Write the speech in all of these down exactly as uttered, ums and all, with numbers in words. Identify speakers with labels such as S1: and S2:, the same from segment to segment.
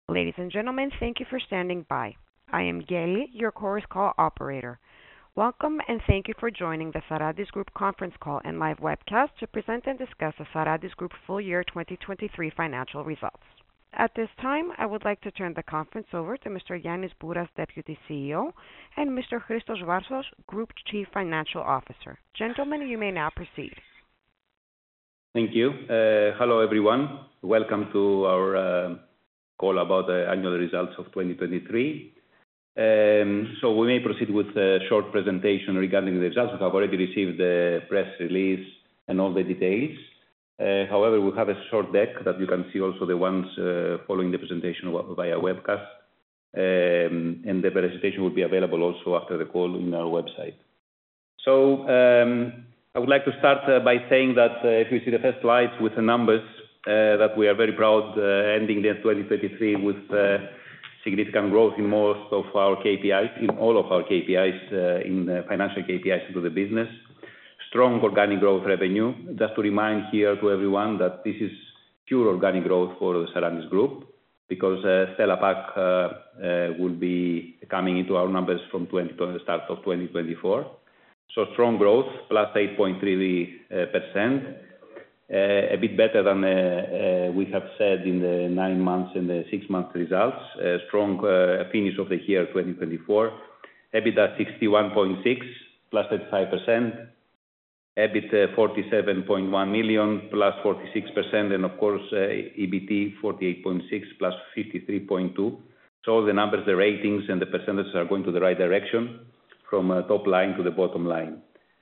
S1: Ladies and gentlemen, thank you for standing by. I am Geli, your Chorus Call operator. Welcome, and thank you for joining the Sarantis Group conference call and live webcast to present and discuss the Sarantis Group full year twenty twenty-three financial results. At this time, I would like to turn the conference over to Mister Yannis Bouras, Deputy C E O, and Mister Christos Varsos, Group Chief Financial Officer. Gentlemen, you may now proceed.
S2: Thank you. Uh, hello, everyone. Welcome to our uh, call about the annual results of twenty twenty-three. Um, so we may proceed with a short presentation regarding the results. We have already received the press release and all the details. Uh, however, we have a short deck that you can see also the ones uh, following the presentation via webcast. Um, and the presentation will be available also after the call in our website. So um, I would like to start uh, by saying that uh, if you see the first slides with the numbers, uh, that we are very proud uh, ending the twenty twenty-three with uh, significant growth in most of our K P Is, in all of our K P Is, uh, in uh, financial K P Is into the business. Strong organic growth revenue. Just to remind here to everyone that this is pure organic growth for the Sarantis Group, because uh, Stella Pack uh, uh, will be coming into our numbers from the start of twenty twenty-four. So strong growth, plus eight point three percent, uh, a bit better than uh, uh, we have said in the nine months and the six month results. Uh, strong uh, finish of the year twenty twenty-four. EBITDA sixty-one point six, plus thirty-five percent. EBIT uh, forty-seven point one million, plus forty-six percent, and of course uh, E B T forty-eight point six, plus fifty-three point two. So all the numbers, the ratings, and the percentages are going to the right direction, from uh, top line to the bottom line.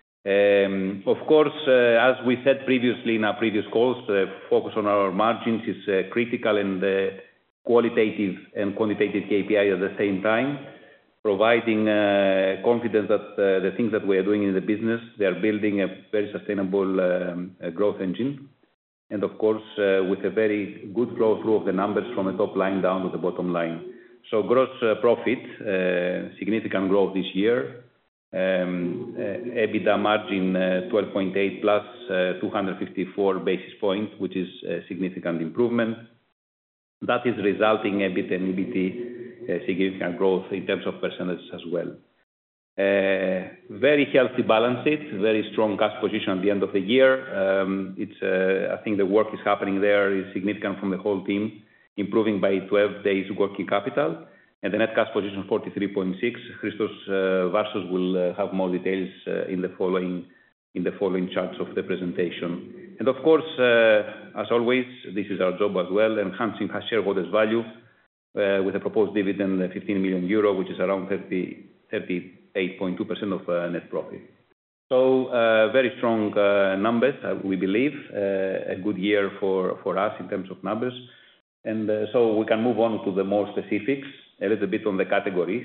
S2: Um, of course, uh, as we said previously in our previous calls, uh, focus on our margins is uh, critical, and uh, qualitative and quantitative K P I at the same time, providing uh, confidence that uh, the things that we are doing in the business, they are building a very sustainable um, uh, growth engine. And of course, uh, with a very good flow through of the numbers from the top line down to the bottom line. So gross uh, profit, uh, significant growth this year. Um, uh, EBITDA margin uh, twelve point eight plus uh, two hundred fifty-four basis points, which is a significant improvement. That is resulting EBIT and E B T uh, significant growth in terms of percentages as well. Uh, very healthy balance sheet, very strong cash position at the end of the year. Um, it's, uh, I think the work is happening there is significant from the whole team, improving by twelve days working capital, and the net cash position forty-three point six. Christos uh, Varsos will uh, have more details uh, in the following in the following charts of the presentation. And of course, uh, as always, this is our job as well, enhancing our shareholders' value uh, with a proposed dividend of fifteen million euro, which is around thirty-eight point two percent of uh, net profit. So uh, very strong uh, numbers, uh, we believe, uh, a good year for, for us in terms of numbers. And uh, so we can move on to the more specifics, a little bit on the categories.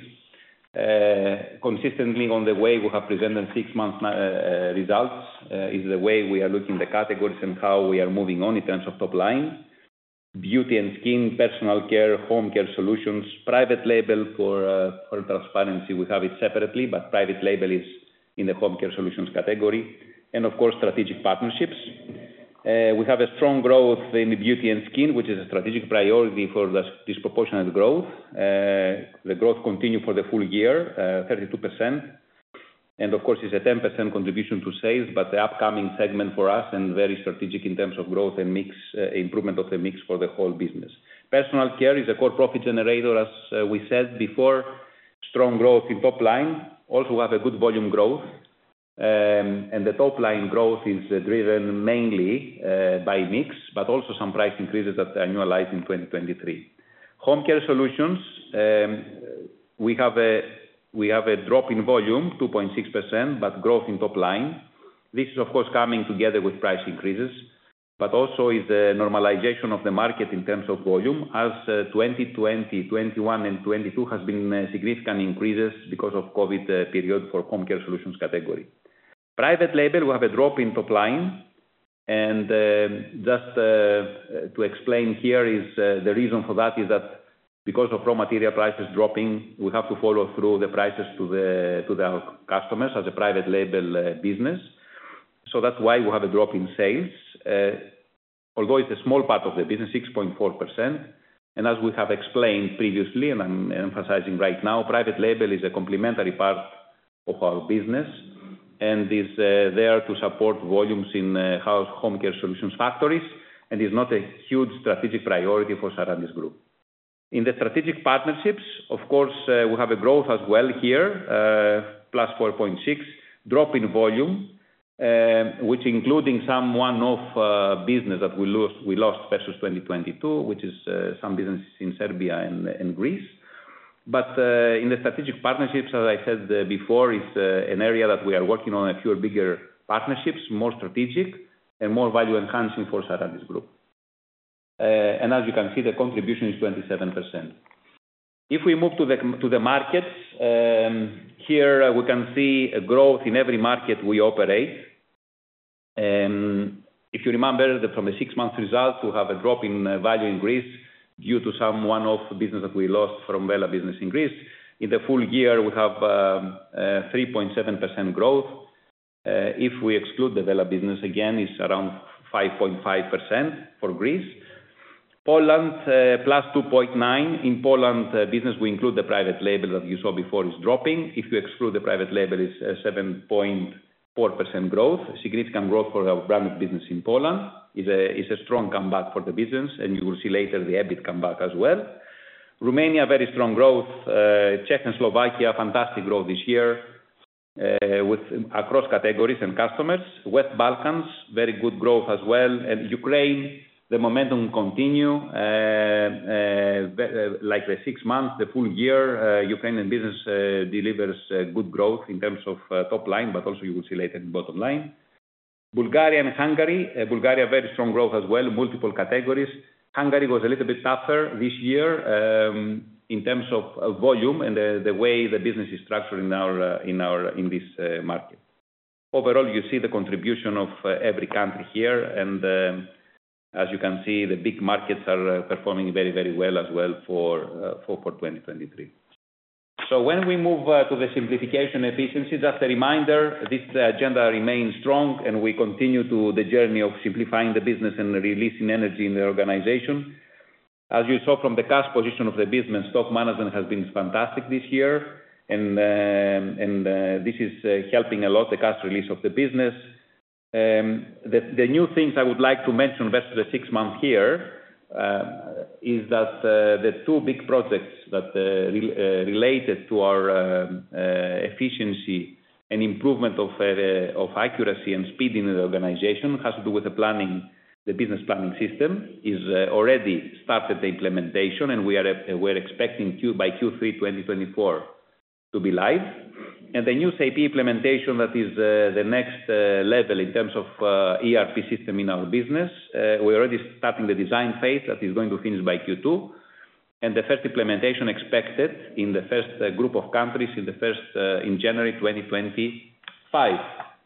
S2: Uh, consistently on the way we have presented six months uh, results uh, is the way we are looking at the categories and how we are moving on in terms of top line. Beauty and skin, personal care, home care solutions, private label for, uh, for transparency, we have it separately, but private label is in the home care solutions category. And of course, strategic partnerships. Uh, we have a strong growth in beauty and skin, which is a strategic priority for the disproportionate growth. Uh, the growth continued for the full year, uh, thirty-two percent. And of course, it's a ten percent contribution to sales, but the upcoming segment for us and very strategic in terms of growth and mix, uh, improvement of the mix for the whole business. Personal care is a core profit generator, as uh, we said before. Strong growth in top line. Also, we have a good volume growth. Um, and the top line growth is uh, driven mainly uh, by mix, but also some price increases that annualized in twenty twenty-three. Home care solutions, um, we have a we have a drop in volume, two point six percent, but growth in top line. This is of course coming together with price increases, but also is a normalization of the market in terms of volume, as uh, twenty twenty, twenty-one, and twenty-two has been uh, significant increases because of COVID uh, period for home care solutions category. Private label, we have a drop in top line, and uh, just uh, to explain here is uh, the reason for that is that because of raw material prices dropping, we have to follow through the prices to the to the customers as a private label uh, business. So that's why we have a drop in sales. Uh, although it's a small part of the business, six point four percent, And as we have explained previously, and I'm emphasizing right now, private label is a complementary part of our business and is uh, there to support volumes in uh, house home care solutions factories and is not a huge strategic priority for Sarantis Group. In the strategic partnerships, of course, uh, we have a growth as well here, uh, plus four point six, drop in volume, uh, which including some one-off uh, business that we lost, we lost versus twenty twenty-two, which is uh, some businesses in Serbia and, and Greece. But uh, in the strategic partnerships, as I said uh, before, is uh, an area that we are working on a few bigger partnerships, more strategic and more value enhancing for Sarantis Group. Uh, and as you can see, the contribution is twenty-seven percent. If we move to the, to the markets, um, here uh, we can see a growth in every market we operate. Um, if you remember that from the six-month results, we have a drop in uh, value in Greece due to some one-off business that we lost from Vela business in Greece. In the full year, we have um, uh, three point seven percent growth. Uh, if we exclude the Vela business, again, it's around five point five percent for Greece. Poland, uh, plus two point nine. In Poland uh, business, we include the private label that you saw before is dropping. If you exclude the private label, it's uh, seven point four percent growth. Significant growth for our branded business in Poland. Is a, is a strong comeback for the business, and you will see later the EBIT comeback as well. Romania, very strong growth. Uh, Czech and Slovakia, fantastic growth this year uh, with across categories and customers. West Balkans, very good growth as well. And Ukraine, the momentum continue. Uh, uh, like the six months, the full year, uh, Ukrainian business uh, delivers uh, good growth in terms of uh, top line, but also you will see later the bottom line. Bulgaria and Hungary, uh, Bulgaria very strong growth as well, multiple categories. Hungary was a little bit tougher this year um, in terms of uh, volume and the, the way the business is structured in our uh, in our in this uh, market. Overall, you see the contribution of uh, every country here, and um, as you can see, the big markets are uh, performing very very well as well for uh, for for twenty twenty-three. So when we move uh, to the simplification efficiency, just a reminder, this agenda remains strong and we continue to the journey of simplifying the business and releasing energy in the organization. As you saw from the cash position of the business, stock management has been fantastic this year, and, uh, and uh, this is uh, helping a lot the cash release of the business. Um, the, the new things I would like to mention versus the six months here Uh, is that uh, the two big projects that uh, re uh, related to our uh, uh, efficiency and improvement of, uh, of accuracy and speed in the organization has to do with the planning, the business planning system is uh, already started the implementation, and we are uh, we're expecting Q, by Q three twenty twenty-four to be live. And the new S A P implementation, that is uh, the next uh, level in terms of uh, E R P system in our business. Uh, we're already starting the design phase that is going to finish by Q two. And the first implementation expected in the first uh, group of countries in the first uh, in January twenty twenty-five.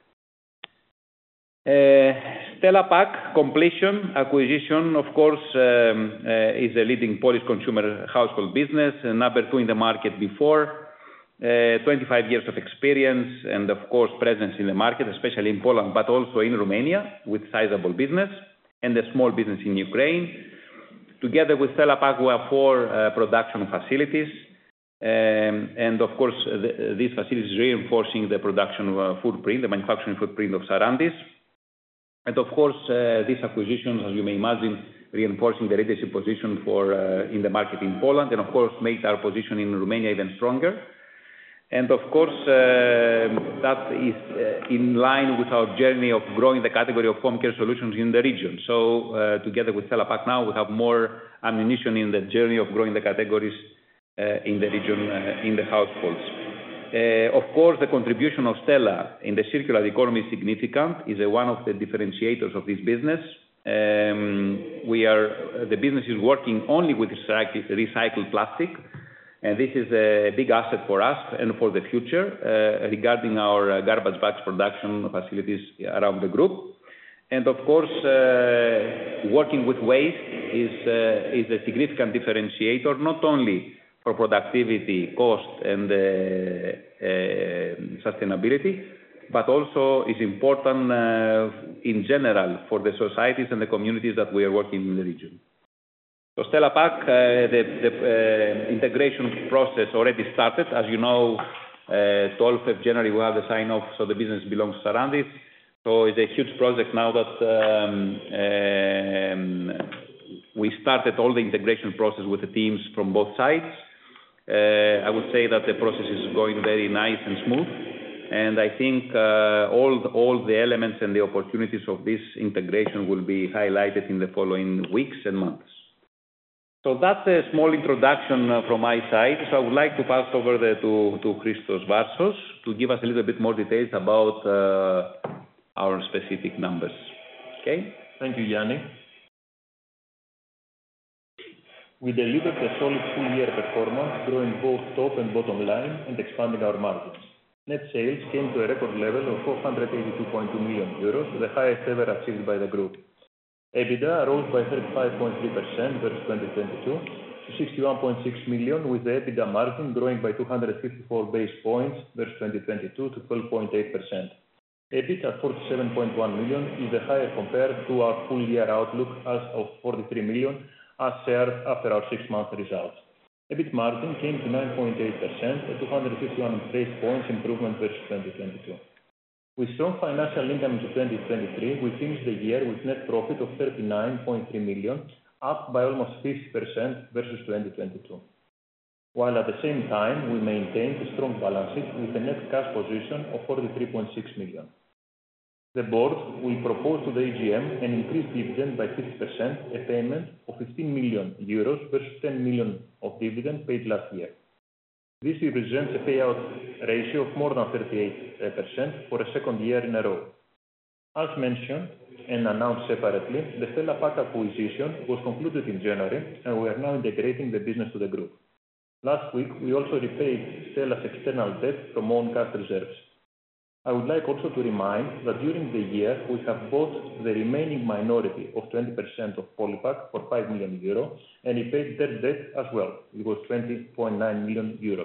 S2: Uh, Stella Pack completion acquisition, of course, um, uh, is a leading Polish consumer household business, uh, number two in the market before. Uh, twenty-five years of experience and, of course, presence in the market, especially in Poland, but also in Romania, with sizable business, and a small business in Ukraine. Together with Stella Pack, we have four uh, production facilities, um, and, of course, the, these facilities reinforcing the production uh, footprint, the manufacturing footprint of Sarantis. And, of course, uh, these acquisitions, as you may imagine, reinforcing the leadership position for uh, in the market in Poland, and, of course, make our position in Romania even stronger. And of course, uh, that is uh, in line with our journey of growing the category of home care solutions in the region. So uh, together with Stella Pack now, we have more ammunition in the journey of growing the categories uh, in the region, uh, in the households. Uh, of course, the contribution of Stella in the circular economy is significant, is uh, one of the differentiators of this business. Um, we are, the business is working only with recycled, recycled plastic. And this is a big asset for us and for the future uh, regarding our uh, garbage bags production facilities around the group. And of course, uh, working with waste is, uh, is a significant differentiator, not only for productivity, cost, and uh, uh, sustainability, but also is important uh, in general for the societies and the communities that we are working in the region. So Stella Pack, uh, the, the uh, integration process already started. As you know, uh, twelfth of January we have the sign-off, so the business belongs to Sarantis. So it's a huge project now that um, um, we started all the integration process with the teams from both sides. Uh, I would say that the process is going very nice and smooth. And I think uh, all, the, all the elements and the opportunities of this integration will be highlighted in the following weeks and months. So that's a small introduction uh, from my side. So I would like to pass over the, to, to Christos Varsos to give us a little bit more details about uh, our specific numbers. Okay?
S3: Thank you, Yanni. We delivered a solid full-year performance, growing both top and bottom line and expanding our margins. Net sales came to a record level of four hundred eighty-two point two million euros, the highest ever achieved by the group. EBITDA rose by thirty-five point three percent versus twenty twenty-two to sixty-one point six million, with the EBITDA margin growing by two hundred fifty-four basis points versus twenty twenty-two to twelve point eight percent. EBIT at forty-seven point one million is the higher compared to our full-year outlook as of forty-three million, as shared after our six-month results. EBIT margin came to nine point eight percent, a two hundred fifty-one basis points improvement versus twenty twenty-two. With strong financial income into twenty twenty-three, we finished the year with net profit of thirty-nine point three million, up by almost fifty percent versus twenty twenty-two. While at the same time, we maintained a strong balance sheet with a net cash position of forty-three point six million. The board will propose to the A G M an increased dividend by fifty percent, a payment of fifteen million euros versus ten million of dividend paid last year. This represents a payout ratio of more than thirty-eight percent for a second year in a row. As mentioned and announced separately, the Stella Pack acquisition was concluded in January, and we are now integrating the business to the group. Last week, we also repaid Stella's external debt from own cash reserves. I would like also to remind that during the year, we have bought the remaining minority of twenty percent of Polypack for five million euro and repaid their debt as well. It was twenty point nine million euros.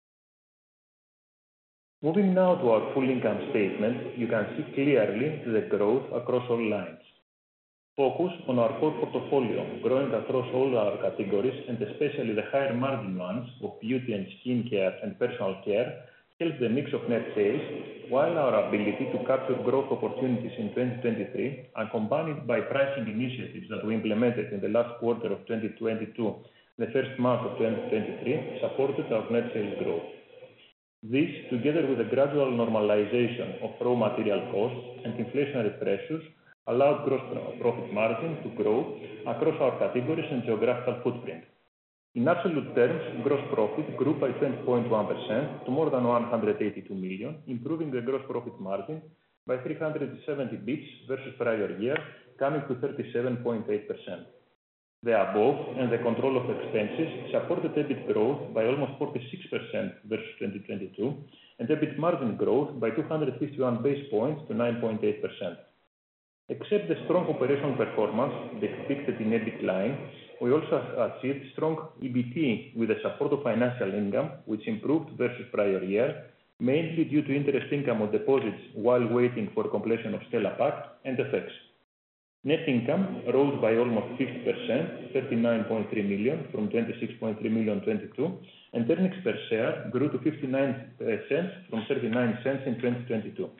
S3: Moving now to our full income statement, you can see clearly the growth across all lines. Focus on our core portfolio, growing across all our categories and especially the higher margin ones of beauty and skincare and personal care, helps the mix of net sales, while our ability to capture growth opportunities in twenty twenty-three, accompanied by pricing initiatives that we implemented in the last quarter of twenty twenty-two, the first month of twenty twenty-three, supported our net sales growth. This, together with a gradual normalization of raw material costs and inflationary pressures, allowed gross profit margin to grow across our categories and geographical footprint. In absolute terms, gross profit grew by twenty point one percent to more than one hundred eighty-two million, improving the gross profit margin by three hundred seventy basis points versus prior year, coming to thirty-seven point eight percent. The above and the control of expenses supported EBIT growth by almost forty-six percent versus twenty twenty-two, and EBIT margin growth by two hundred fifty-one basis points to nine point eight percent. Except the strong operational performance depicted in EBIT line, we also achieved strong E B T with the support of financial income, which improved versus prior year, mainly due to interest income on deposits while waiting for completion of Stella Pack and F X. Net income rose by almost fifty percent, thirty-nine point three million from twenty-six point three million in twenty-two, and earnings per share grew to fifty-nine cents from thirty-nine cents in twenty twenty-two.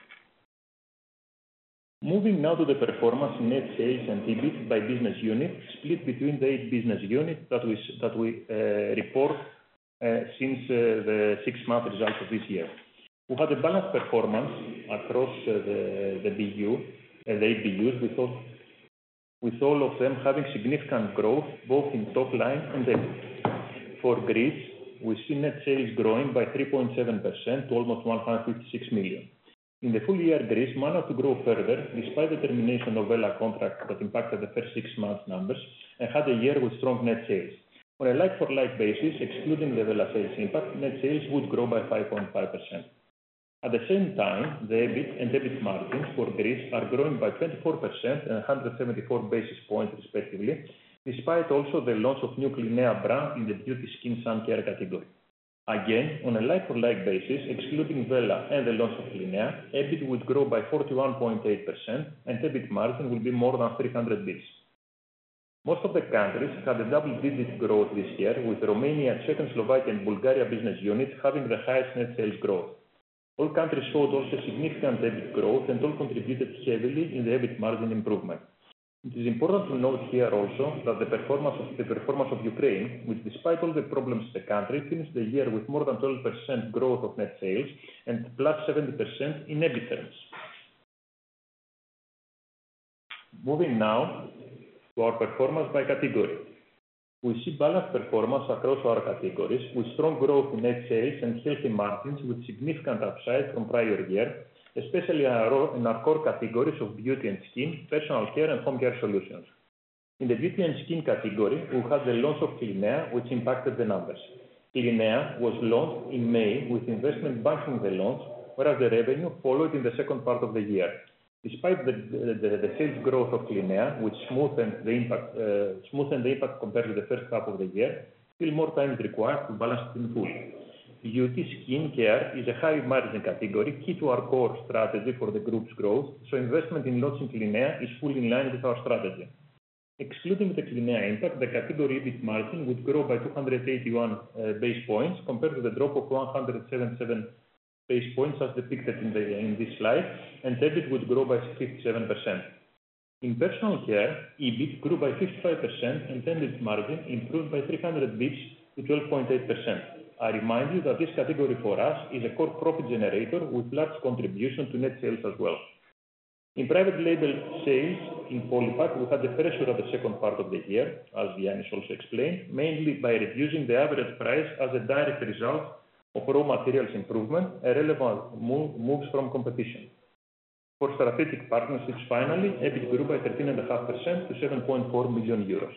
S3: Moving now to the performance in net sales and EBIT by business unit, split between the eight business units that we, that we uh, report uh, since uh, the six-month results of this year. We had a balanced performance across uh, the, the B U, uh, the eight B Us, with all, with all of them having significant growth both in top line and EBIT. For Greece, we see net sales growing by three point seven percent to almost one hundred fifty-six million. In the full year, Greece managed to grow further despite the termination of Vela contract that impacted the first six months numbers and had a year with strong net sales. On a like-for-like basis, excluding the Vela sales impact, net sales would grow by five point five percent. At the same time, the EBIT and EBIT margins for Greece are growing by twenty-four percent and one hundred seventy-four basis points respectively, despite also the launch of new Clinea brand in the beauty skin sun care category. Again, on a like-for-like basis, excluding Vela and the launch of Clinea, EBIT would grow by forty-one point eight percent and EBIT margin will be more than three hundred basis points. Most of the countries had a double-digit growth this year, with Romania, Czech and Slovakia and Bulgaria business units having the highest net sales growth. All countries showed also significant EBIT growth and all contributed heavily in the EBIT margin improvement. It is important to note here also that the performance of, the performance of Ukraine, which despite all the problems in the country, finished the year with more than twelve percent growth of net sales and plus seventy percent in EBIT terms. Moving now to our performance by category. We see balanced performance across our categories, with strong growth in net sales and healthy margins with significant upside from prior year, especially in our core categories of beauty and skin, personal care and home care solutions. In the beauty and skin category, we had the launch of Clinea, which impacted the numbers. Clinea was launched in May with investment backing the launch, whereas the revenue followed in the second part of the year. Despite the, the, the sales growth of Clinea, which smoothened the impact, uh, smoothened the impact compared to the first half of the year, still more time is required to balance it in full. Beauty skin care is a high margin category, key to our core strategy for the group's growth, so investment in launching Clinea is fully in line with our strategy. Excluding the Clinea impact, the category EBIT margin would grow by two hundred eighty-one uh, base points compared to the drop of one hundred seventy-seven base points as depicted in, the, in this slide, and EBIT would grow by fifty-seven percent. In personal care, EBIT grew by fifty-five percent and EBIT margin improved by three hundred basis points to twelve point eight percent. I remind you that this category for us is a core profit generator with large contribution to net sales as well. In private label sales in Polipak, we had the pressure at the second part of the year, as Yannis also explained, mainly by reducing the average price as a direct result of raw materials improvement, a relevant move, moves from competition. For strategic partnerships, finally, EBIT grew by thirteen point five percent to seven point four million euros.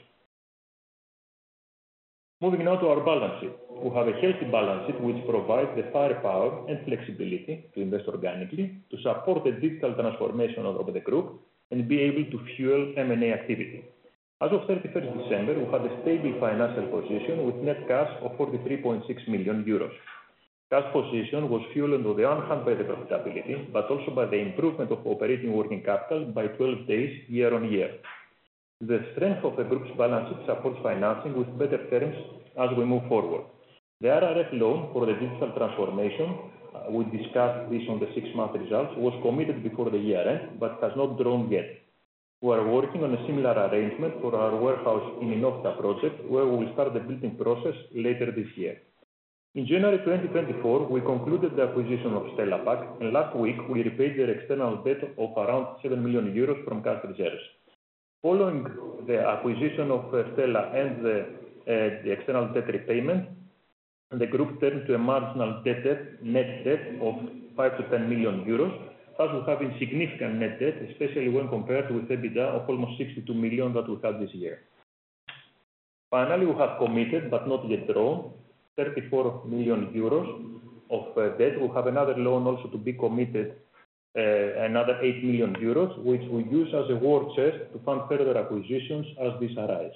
S3: Moving now to our balance sheet. We have a healthy balance sheet which provides the firepower and flexibility to invest organically, to support the digital transformation of the group, and be able to fuel M and A activity. As of thirty-first December, we had a stable financial position with net cash of forty-three point six million euros. Cash position was fueled on the one hand by the profitability, but also by the improvement of operating working capital by twelve days year on year. The strength of the group's balance sheet supports financing with better terms as we move forward. The R R F loan for the digital transformation, uh, we discussed this on the six-month results, was committed before the year end, but has not drawn yet. We are working on a similar arrangement for our warehouse in Inofta project, where we will start the building process later this year. In January twenty twenty-four, we concluded the acquisition of Stella Pack, and last week we repaid their external debt of around seven million euros from cash reserves. Following the acquisition of uh, Stella and the, uh, the external debt repayment, the group turned to a marginal debt debt, net debt of five to ten million euros, thus we have insignificant net debt, especially when compared with EBITDA of almost sixty-two million that we had this year. Finally, we have committed, but not yet drawn, thirty-four million euros of uh, debt. We have another loan also to be committed, uh, another eight million euros, which we use as a war chest to fund further acquisitions as these arise.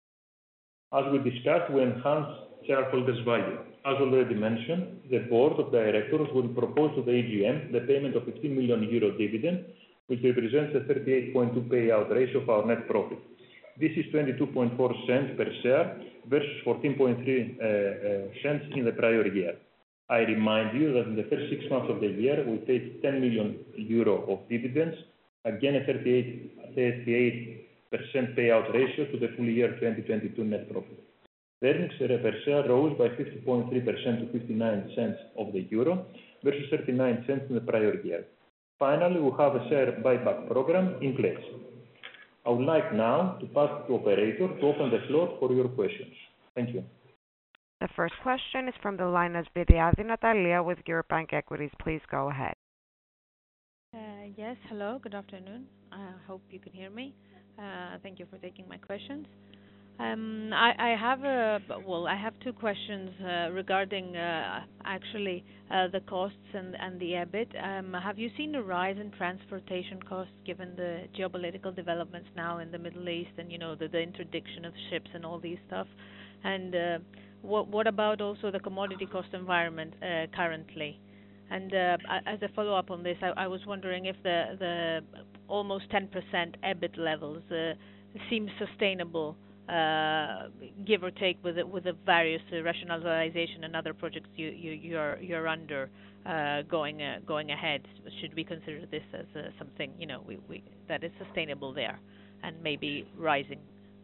S3: As we discussed, we enhance shareholders' value. As already mentioned, the board of directors will propose to the A G M the payment of fifteen million euro dividend, which represents a thirty-eight point two payout ratio of our net profit. This is twenty-two point four cents per share versus fourteen point three uh, uh, cents in the prior year. I remind you that in the first six months of the year, we paid ten million euro of dividends, again a thirty-eight percent payout ratio to the full year twenty twenty-two net profit. The earnings per share rose by fifty point three percent to fifty-nine cents of the euro versus thirty-nine cents in the prior year. Finally, we have a share buyback program in place. I would like now to pass to the operator to open the floor for your questions. Thank you.
S1: The first question is from the line of Svyriadi Natalia with Eurobank Equities. Please go ahead.
S4: Uh, yes, hello, good afternoon. I hope you can hear me. Uh, thank you for taking my questions. Um, I, I have a, well, I have two questions uh, regarding uh, actually uh, the costs and, and the EBIT. Um, have you seen a rise in transportation costs given the geopolitical developments now in the Middle East and, you know, the, the interdiction of ships and all these stuff? And uh, what, what about also the commodity cost environment uh, currently? And uh, as a follow-up on this, I, I was wondering if the, the almost ten percent EBIT levels uh, seems sustainable, uh, give or take, with the, with the various uh, rationalization and other projects you you you're you're under uh, going uh, going ahead. Should we consider this as uh, something, you know, we, we that is sustainable there and maybe rising?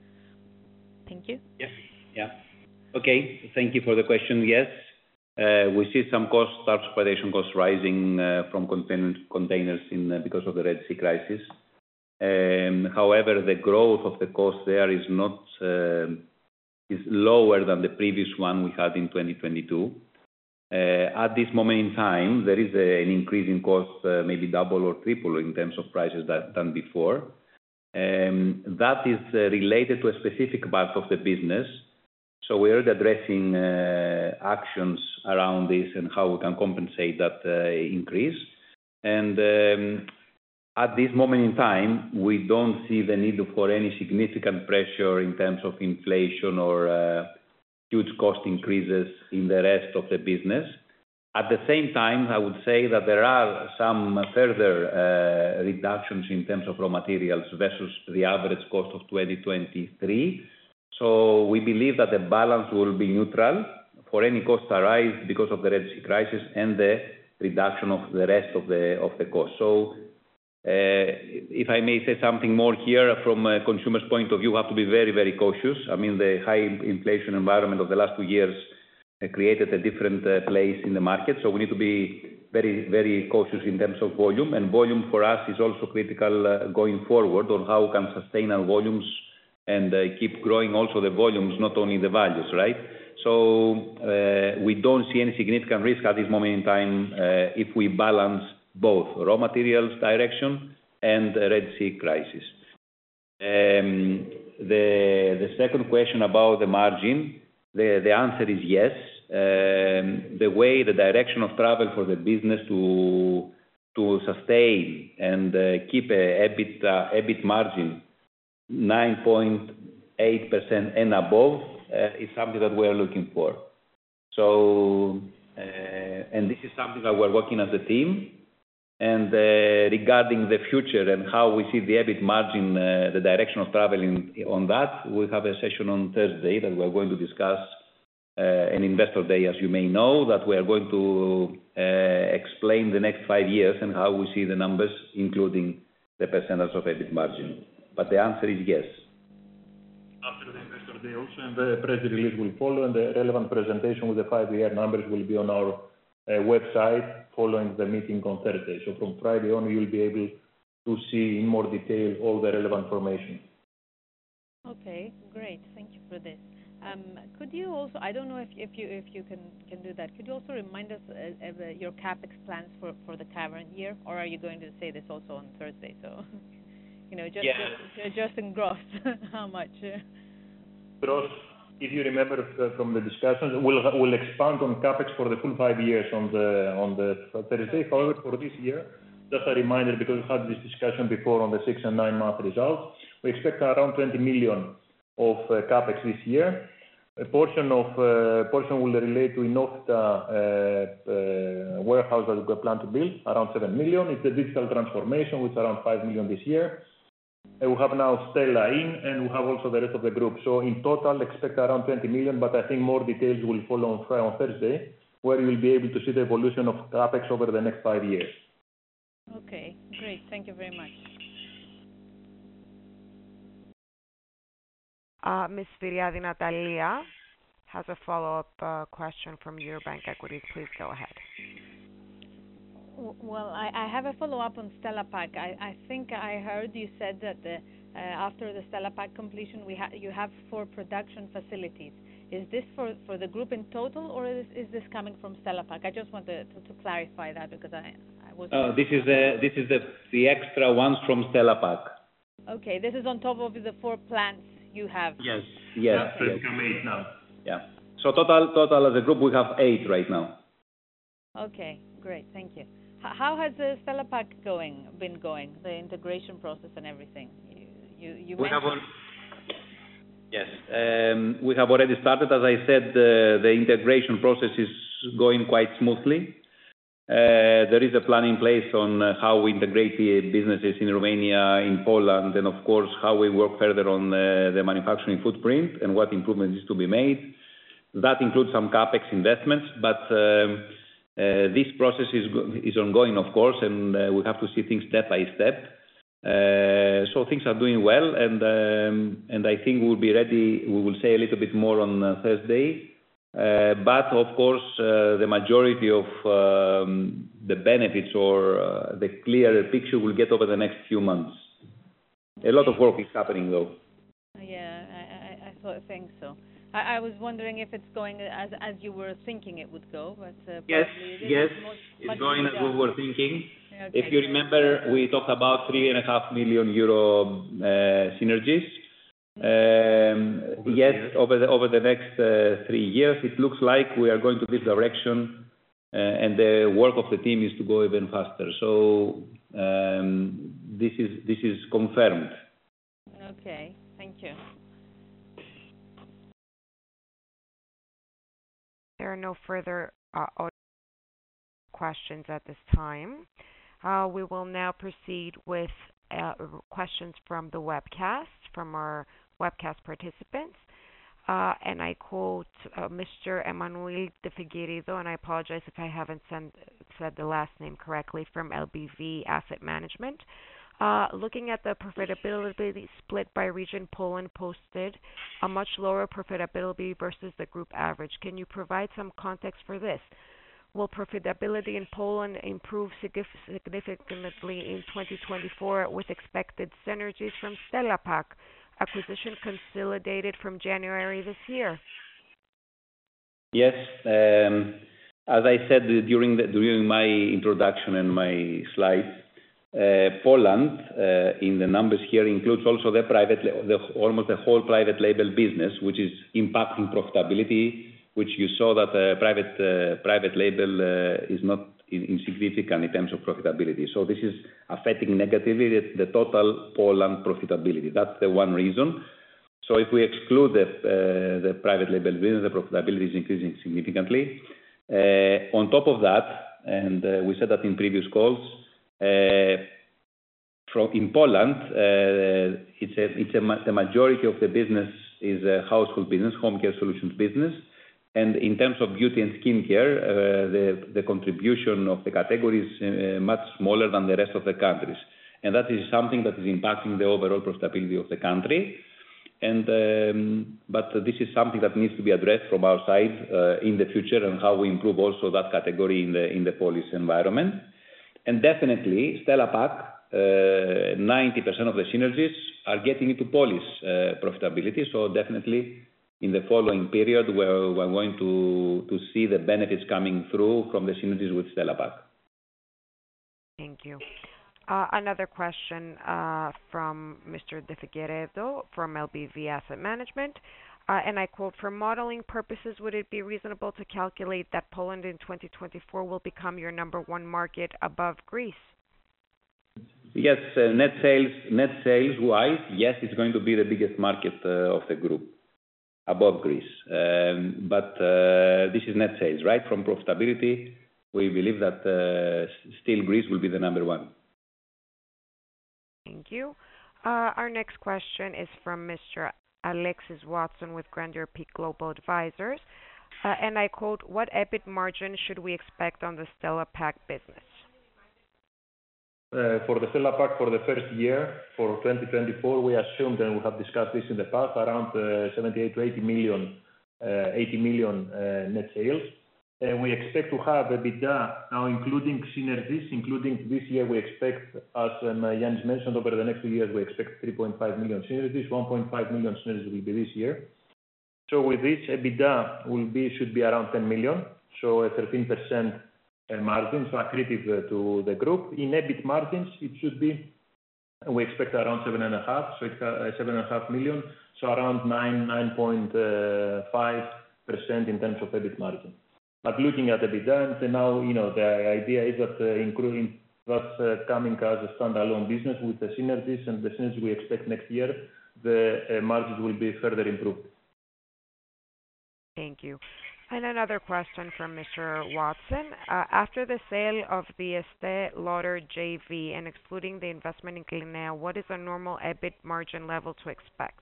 S4: Thank you.
S2: Yes. Yeah. Okay. Thank you for the question. Yes. Uh, we see some cost, transportation costs rising uh, from container, containers in, uh, because of the Red Sea crisis. Um, however, the growth of the cost there is not uh, is lower than the previous one we had in twenty twenty-two. Uh, at this moment in time, there is a, an increase in cost, uh, maybe double or triple in terms of prices that, than before. Um, that is uh, related to a specific part of the business. So we are addressing uh, actions around this and how we can compensate that uh, increase. And um, at this moment in time, we don't see the need for any significant pressure in terms of inflation or uh, huge cost increases in the rest of the business. At the same time, I would say that there are some further uh, reductions in terms of raw materials versus the average cost of twenty twenty-three. So we believe that the balance will be neutral for any cost arise because of the Red Sea crisis and the reduction of the rest of the of the cost. So uh, if I may say something more here, from a consumer's point of view, we have to be very, very cautious. I mean, the high inflation environment of the last two years uh, created a different uh, place in the market. So we need to be very, very cautious in terms of volume. And volume for us is also critical uh, going forward on how we can sustain our volumes and uh, keep growing also the volumes, not only the values, right? So uh, we don't see any significant risk at this moment in time uh, if we balance both raw materials direction and the Red Sea crisis. Um, the, the second question about the margin, the, the answer is yes. Um, the way, the direction of travel for the business to, to sustain and uh, keep a EBIT, uh, EBIT margin nine point eight percent and above uh, is something that we are looking for. So, uh, and this is something that we're working as a team. And uh, regarding the future and how we see the EBIT margin, uh, the direction of traveling on that, we have a session on Thursday that we're going to discuss, uh, an investor day, as you may know, that we are going to uh, explain the next five years and how we see the numbers, including the percentage of EBIT margin. But the answer is yes.
S3: After the investor day also, and the press release will follow, and the relevant presentation with the five-year numbers will be on our uh, website following the meeting on Thursday. So from Friday on, you'll be able to see in more detail all the relevant information.
S4: Okay, great. Thank you for this. Um, could you also, I don't know if, if you if you can, can do that, could you also remind us uh, of uh, your CapEx plans for, for the current year, or are you going to say this also on Thursday? So, you know, just,
S2: yeah.
S4: just, just in gross, how much?
S3: Gross, if you remember uh, from the discussions, we'll, we'll expand on CapEx for the full five years on the, on the Thursday. However, for this year, just a reminder, because we had this discussion before on the six and nine month results, we expect around twenty million of uh, CapEx this year. A portion of uh, portion will relate to Inofita uh, uh, warehouse that we plan to build, around seven million. It's the digital transformation, which is around five million this year. Uh, we have now Stella in, and we have also the rest of the group. So in total, expect around twenty million, but I think more details will follow on Friday, on Thursday, where you will be able to see the evolution of CapEx over the next five years.
S4: Okay, great. Thank you very much.
S1: Uh, Miz Spiriadi Natalia has a follow-up uh, question from Eurobank Equities. Please go ahead.
S4: Well, I, I have a follow-up on Stella Pack. I, I think I heard you said that the, uh, after the Stella Pack completion, we ha you have four production facilities. Is this for, for the group in total, or is, is this coming from Stella Pack? I just want to, to, to clarify that, because I, I was...
S2: Oh, this is, the, this is the, the extra ones from Stella Pack.
S4: Okay, this is on top of the four plants you have.
S2: Yes, yes.
S3: So
S2: yes.
S3: it's become eight now.
S2: Yeah. So total, total as a group, we have eight right now.
S4: Okay, great. Thank you. H how has the Stella Pack going, been going, the integration process and everything? You, you, you
S2: we
S4: mentioned...
S2: have al yes, um, we have already started. As I said, uh, the integration process is going quite smoothly. There is a plan in place on how we integrate the businesses in Romania, in Poland, and of course, how we work further on the manufacturing footprint and what improvements is to be made. That includes some CapEx investments, but this process is ongoing, of course, and we have to see things step by step. So things are doing well, and I think we'll be ready. We will say a little bit more on Thursday. But of course, the majority of the benefits or the clearer picture we'll get over the next few months. A lot of work is happening, though.
S4: Yeah, I, I, I thought, think so. I, I was wondering if it's going as as you were thinking it would go, but uh,
S2: yes,
S4: it
S2: yes,
S4: much,
S2: it's
S4: much
S2: going as we were thinking.
S4: Okay.
S2: If you remember, we talked about three and a half million euro uh, synergies. Um, yes, over the over the next uh, three years, it looks like we are going to this direction, uh, and the work of the team is to go even faster. So um, this is this is confirmed.
S4: Okay, thank you.
S1: There are no further uh, questions at this time. Uh, we will now proceed with uh, questions from the webcast, from our webcast participants. Uh, and I quote uh, Mister Emanuel de Figueiredo, and I apologize if I haven't send, said the last name correctly, from L B V Asset Management. Uh, looking at the profitability split by region, Poland posted a much lower profitability versus the group average. Can you provide some context for this? Will profitability in Poland improve significantly in twenty twenty-four with expected synergies from Stella Pack acquisition consolidated from January this year?
S2: Yes. Um, as I said during the, during my introduction and my slides, uh, Poland uh, in the numbers here includes also the private, the, almost the whole private label business, which is impacting profitability, which you saw that uh, private uh, private label uh, is not insignificant in terms of profitability. So this is affecting negatively the, the total Poland profitability. That's the one reason. So if we exclude the uh, the private label business, the profitability is increasing significantly. Uh, on top of that, and uh, we said that in previous calls, uh, from in Poland, uh, it's a it's a the majority of the business is a household business, home care solutions business. And in terms of beauty and skincare, uh, the, the contribution of the category is uh, much smaller than the rest of the countries. And that is something that is impacting the overall profitability of the country. And, um, but this is something that needs to be addressed from our side uh, in the future, and how we improve also that category in the, in the Polish environment. And definitely, Stella Pack, uh, ninety percent of the synergies are getting into Polish uh, profitability. So definitely, in the following period, where we're going to, to see the benefits coming through from the synergies with Stella Pack.
S1: Thank you. Uh, another question uh, from Mister De Figueiredo from L B V Asset Management. Uh, and I quote, for modeling purposes, would it be reasonable to calculate that Poland in twenty twenty-four will become your number one market above Greece?
S2: Yes, uh, net sales, net sales wise, yes, it's going to be the biggest market uh, of the group, above Greece. Um, but uh, this is net sales, right? From profitability, we believe that uh, still Greece will be the number one.
S1: Thank you. Uh, our next question is from Mister Alexis Watson with Grandeur Peak Global Advisors. Uh, and I quote, what EBIT margin should we expect on the Stella Pack business?
S3: Uh, for the Stella Pack for the first year, for twenty twenty-four, we assumed, and we have discussed this in the past, around uh, seventy-eight to eighty million, uh, eighty million uh, net sales. And we expect to have EBITDA now, including synergies, including this year, we expect, as um, Yannis mentioned, over the next two years, we expect three point five million synergies. one point five million synergies will be this year. So with this, EBITDA will be, should be around ten million, so a thirteen percent margin, so accretive uh, to the group. In EBIT margins, it should be, we expect around seven and a half, so it's uh, seven and a half million, so around nine, nine point five percent in terms of EBIT margin. But looking at EBITDA, and now, you know, the idea is that uh, including that's uh, coming as a standalone business with the synergies and the synergies we expect next year, the uh, margins will be further improved.
S1: Thank you. And another question from Mister Watson. Uh, after the sale of the Estée Lauder J V and excluding the investment in Clinéa, what is a normal EBIT margin level to expect?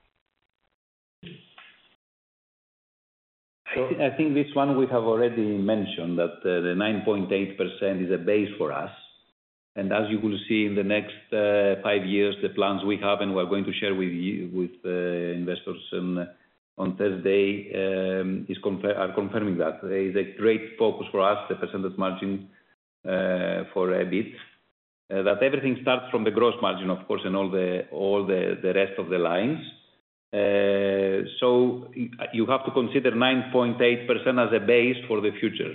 S2: I, th- I think this one we have already mentioned that uh, the nine point eight percent is a base for us. And as you will see in the next uh, five years, the plans we have and we're going to share with you, with uh, investors and on Thursday um, is confer- are confirming that. There is a great focus for us, the percentage margin uh, for EBIT. Uh, that everything starts from the gross margin, of course, and all the all the, the rest of the lines. Uh, so you have to consider nine point eight percent as a base for the future.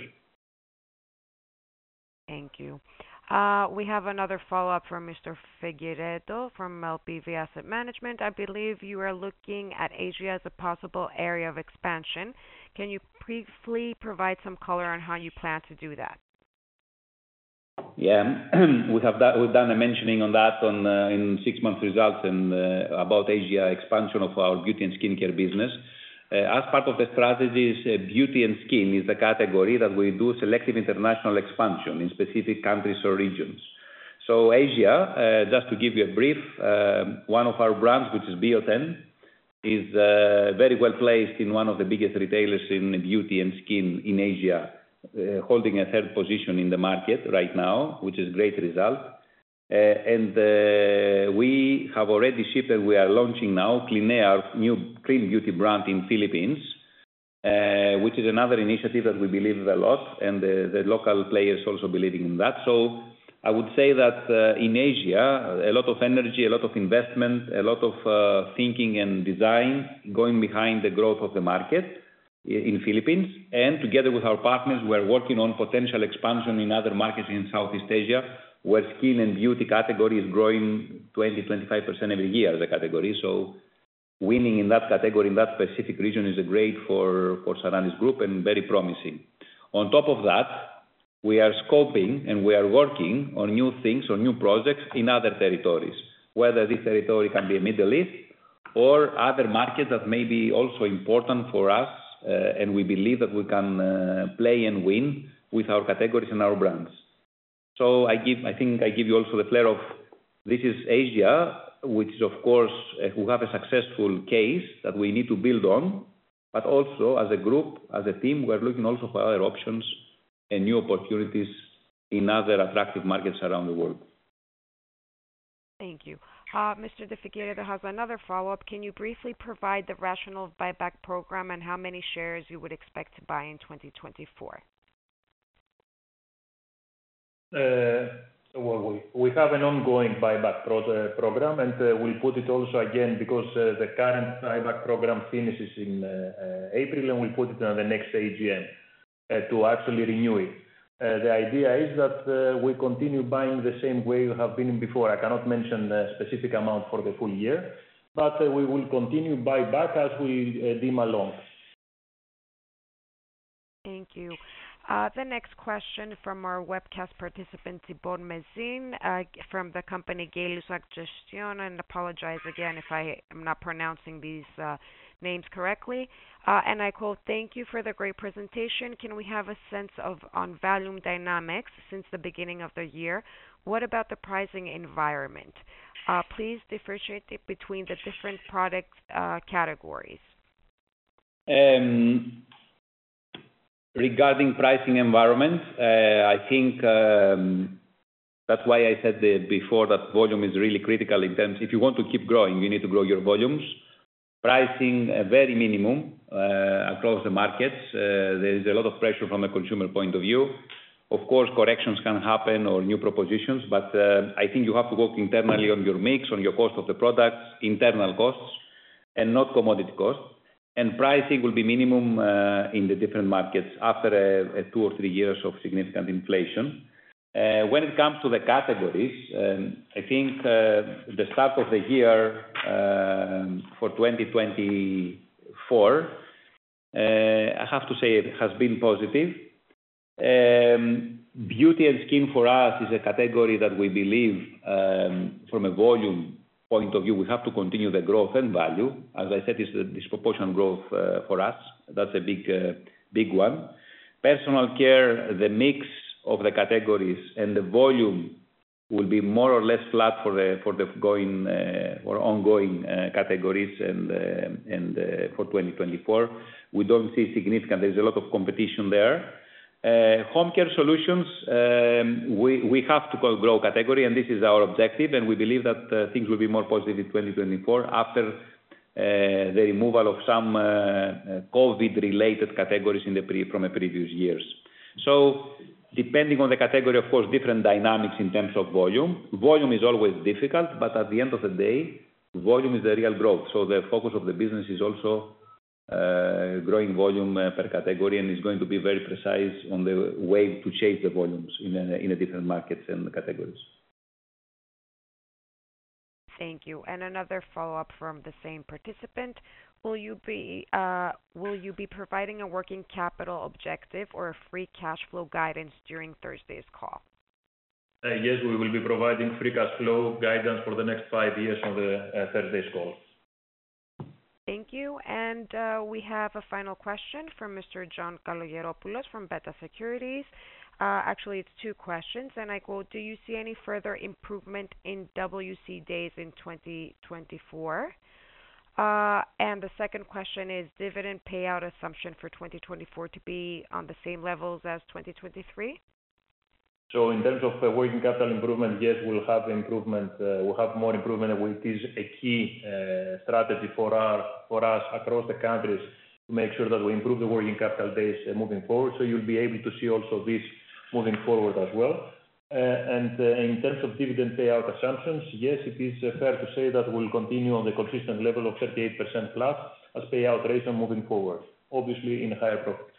S1: Thank you. Uh, we have another follow-up from Mister Figueiredo from L P V Asset Management. I believe you are looking at Asia as a possible area of expansion. Can you briefly provide some color on how you plan to do that?
S2: Yeah, we have that, we've done a mentioning on that on uh, in six month results and uh, about Asia expansion of our beauty and skincare business. Uh, as part of the strategies, uh, beauty and skin is the category that we do selective international expansion in specific countries or regions. So Asia, uh, just to give you a brief, uh, one of our brands, which is Bioten, is uh, very well placed in one of the biggest retailers in beauty and skin in Asia, uh, holding a third position in the market right now, which is a great result. Uh, and uh, we have already shipped and we are launching now Clinéa, our new clean beauty brand in Philippines, uh, which is another initiative that we believe a lot, and the, the local players also believing in that. So I would say that uh, in Asia, a lot of energy, a lot of investment, a lot of uh, thinking and design going behind the growth of the market in Philippines. And together with our partners, we're working on potential expansion in other markets in Southeast Asia, where skin and beauty category is growing twenty to twenty-five percent every year as a category. So winning in that category, in that specific region is a great for, for Sarantis Group and very promising. On top of that, we are scoping and we are working on new things, on new projects in other territories, whether this territory can be a Middle East or other markets that may be also important for us, uh, and we believe that we can uh, play and win with our categories and our brands. So I give, I think I give you also the flair of this is Asia, which is of course uh, who have a successful case that we need to build on, but also as a group, as a team, we're looking also for other options and new opportunities in other attractive markets around the world.
S1: Thank you. Uh, Mister De Figueiredo has another follow-up. Can you briefly provide the rationale of buyback program and how many shares you would expect to buy in twenty twenty-four?
S3: Uh, well, we, we have an ongoing buyback pro uh, program, and uh, we'll put it also again because uh, the current buyback program finishes in uh, uh, April, and we'll put it on the next A G M uh, to actually renew it. Uh, the idea is that uh, we continue buying the same way we have been before. I cannot mention a specific amount for the full year, but uh, we will continue buy back as we uh, deem along.
S1: Thank you. Uh, the next question from our webcast participant, Tibor Mezin, uh, from the company Gay-Lussac Gestion, and apologize again if I am not pronouncing these uh, names correctly. Uh, and I quote, "Thank you for the great presentation. Can we have a sense of on volume dynamics since the beginning of the year? What about the pricing environment? Uh, please differentiate it between the different product uh, categories."
S2: Um, Regarding pricing environment, uh, I think um, that's why I said the, before that volume is really critical in terms, if you want to keep growing, you need to grow your volumes. Pricing a very minimum uh, across the markets. Uh, there is a lot of pressure from a consumer point of view. Of course, corrections can happen or new propositions, but uh, I think you have to work internally on your mix, on your cost of the products, internal costs, and not commodity costs. And pricing will be minimum uh, in the different markets after a, a two or three years of significant inflation. Uh, when it comes to the categories, um, I think uh, the start of the year uh, for twenty twenty-four, uh, I have to say it has been positive. Um, beauty and skin for us is a category that we believe um, from a volume point of view, we have to continue the growth and value. As I said, it's a disproportionate growth uh, for us. That's a big, uh, big one. Personal care, the mix of the categories and the volume will be more or less flat for the for the going uh, or ongoing uh, categories and uh, and uh, for twenty twenty-four. We don't see significant. There's a lot of competition there. Uh, home care solutions, um, we we have to grow category, and this is our objective, and we believe that uh, things will be more positive in twenty twenty-four after uh, the removal of some uh, COVID-related categories in the pre from the previous years. So, depending on the category, of course, different dynamics in terms of volume. Volume is always difficult, but at the end of the day, volume is the real growth. So the focus of the business is also uh, growing volume uh, per category, and is going to be very precise on the way to chase the volumes in a, in a different markets and categories.
S1: Thank you. And another follow-up from the same participant. Will you be uh, will you be providing a working capital objective or a free cash flow guidance during Thursday's call?
S3: Uh, yes, we will be providing free cash flow guidance for the next five years on the uh, Thursday's call.
S1: Thank you. And uh, we have a final question from Mister John Kalogeropoulos from Beta Securities. Uh, actually, it's two questions, and I quote, do you see any further improvement in W C days in twenty twenty-four? Uh, and the second question is dividend payout assumption for twenty twenty-four to be on the same levels as twenty twenty-three?
S3: So in terms of uh, working capital improvement, yes, we'll have improvement. Uh, we'll have more improvement, which is a key uh, strategy for our for us across the countries to make sure that we improve the working capital days uh, moving forward. So you'll be able to see also this moving forward as well. Uh, and uh, in terms of dividend payout assumptions, yes, it is uh, fair to say that we'll continue on the consistent level of thirty-eight percent plus as payout ratio moving forward, obviously in higher profits.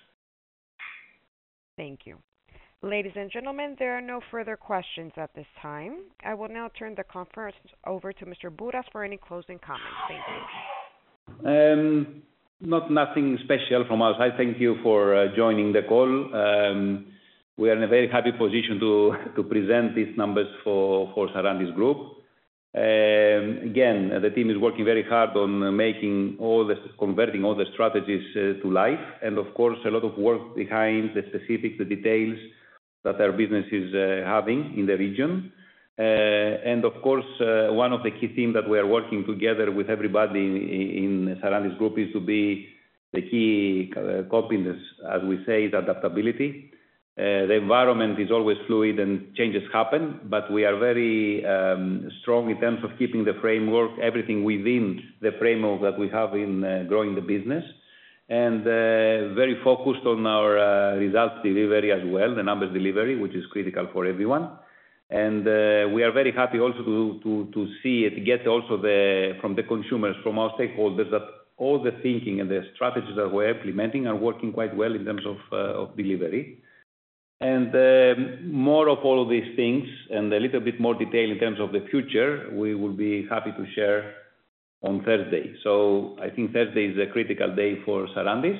S1: Thank you. Ladies and gentlemen, there are no further questions at this time. I will now turn the conference over to Mister Bouras for any closing comments. Thank you.
S2: Um, not nothing special from us. I thank you for uh, joining the call. Um, We are in a very happy position to, to present these numbers for, for Sarantis Group. Um, again, the team is working very hard on making all the, converting all the strategies uh, to life. And of course, a lot of work behind the specifics, the details that our business is uh, having in the region. Uh, and of course, uh, one of the key themes that we are working together with everybody in, in Sarantis Group is to be the key uh, competence, as we say, is adaptability. Uh, the environment is always fluid and changes happen, but we are very um, strong in terms of keeping the framework, everything within the framework that we have in uh, growing the business, and uh, very focused on our uh, results delivery as well, the numbers delivery, which is critical for everyone. And uh, we are very happy also to, to, to see it, get also the, from the consumers, from our stakeholders, that all the thinking and the strategies that we're implementing are working quite well in terms of, uh, of delivery. And uh, more of all of these things and a little bit more detail in terms of the future, we will be happy to share on Thursday. So I think Thursday is a critical day for Sarantis.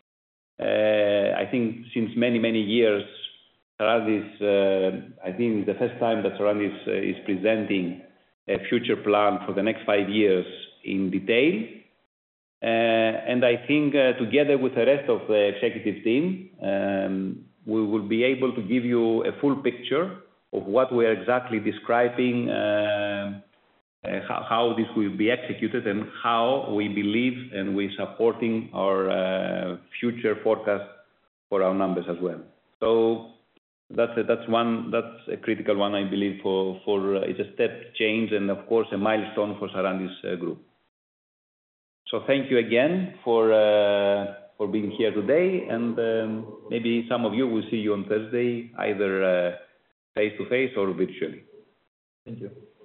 S2: Uh, I think since many, many years, Sarantis, uh, I think it's the first time that Sarantis uh, is presenting a future plan for the next five years in detail. Uh, and I think uh, together with the rest of the executive team, um, we will be able to give you a full picture of what we are exactly describing, uh, uh, how, how this will be executed, and how we believe and we're supporting our uh, future forecast for our numbers as well. So that's a, that's one that's a critical one, I believe, for for uh, it's a step change and of course a milestone for Sarantis uh, Group. So thank you again for. Uh, for being here today, and um, maybe some of you will see you on Thursday, either uh, face-to-face or virtually.
S3: Thank you.